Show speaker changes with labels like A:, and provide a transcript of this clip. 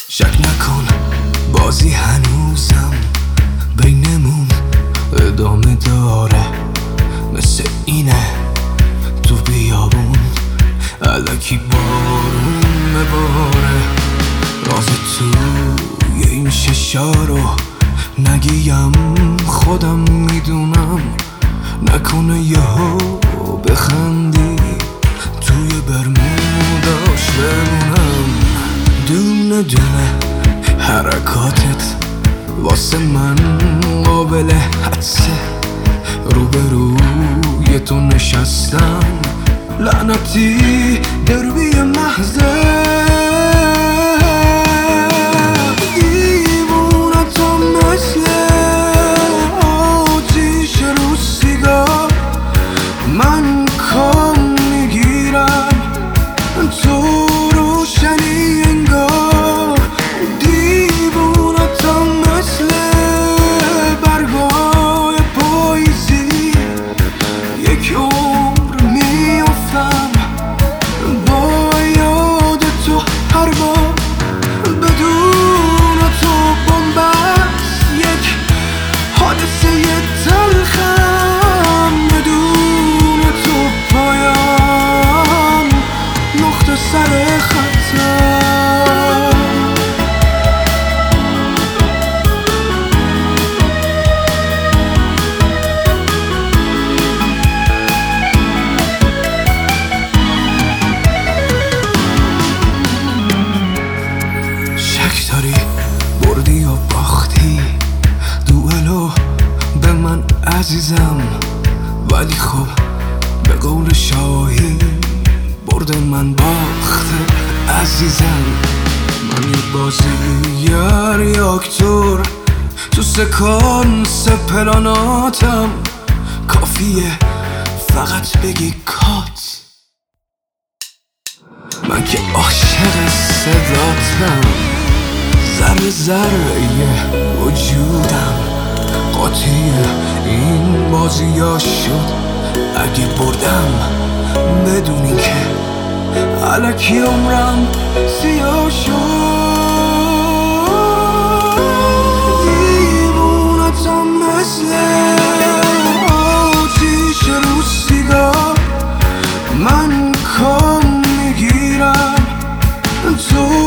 A: شک نکن بازی هنوزم بینمون ادامه داره، مثل اینه تو بیابون الکی بارون بباره. راز توی این ششارو نگیم خودم میدونم، نکنه یهو بخندی توی برموداش بمونم. دونه دونه حرکاتت واسه من قابل حدسه، روبروی تو نشستم لعنتی دربی محضه. دیوونتم مثل آتیش رو سیگار، من کام میگیرم تو روشنی انگار. دیوونتم مثل برگای پاییزی، یک عمر میافتم با یاد تو هر بار. بدون تو بنبست یک حادثه تلخم، بدون تو پایم نقطه سر خطم. شک داری بردی و باختی دوئلو به من عزیزم، ولی خب به قول شاهی برد من باخته عزیزم. من یه بازیگر یا اکتور تو سکانس پلاناتم، کافیه فقط بگی کات، من که عاشق صداتم. ذره ذره وجودم قاطی این بازی‌ها شد، اگه بردم بدونی که الکی عمرم سیاه شد. دیوونتم مثل آتیش رو سیگار، من کام میگیرم تو